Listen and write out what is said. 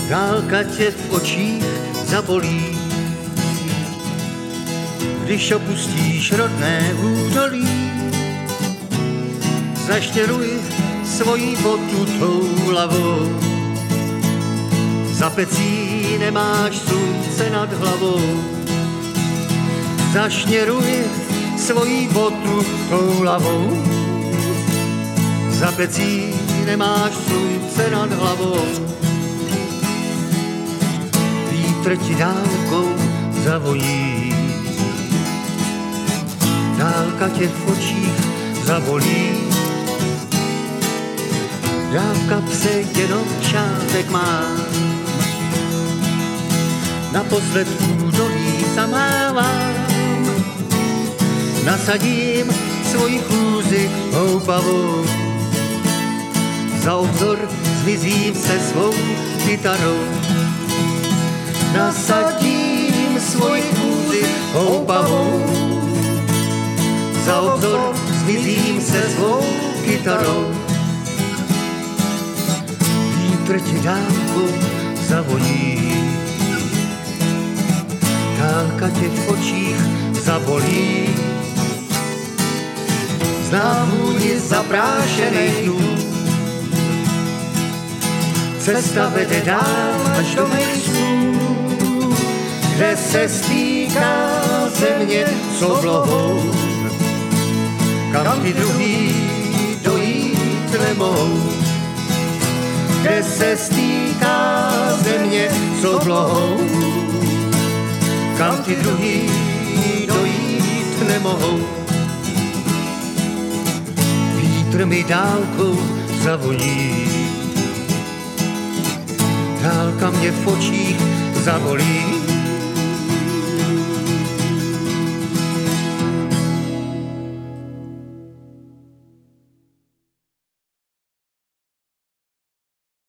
Dálka tě v očích zabolí, když opustíš rodné údolí. Zaštěruj svojí botu toulavou, za pecí nemáš slunce nad hlavou. Zašněruj svojí botu toulavou, za pecí nemáš slunce nad hlavou. Vítr ti dálkou zavoní, dálka tě v očích zabolí. Já v kapse jenom šátek mám, naposled údolí zamávám. Nasadím svoji chůzi houpavou, za obzor zmizím se svou kytarou. Nasadím svoji chůzi houpavou, za obzor zmizím se svou kytarou. Vítr ti dálkou zavoní, dálka tě v očích zabolí. Znám vůni zaprášených dům, cesta vede dál až do mých snů, kde se stýká země s oblohou, kam ty druhý dojít nemohou. Kde se stýká země s oblohou, kam ty druhý dojít nemohou. Vítr mi dálkou zavoní, dálka mě v očích zabolí.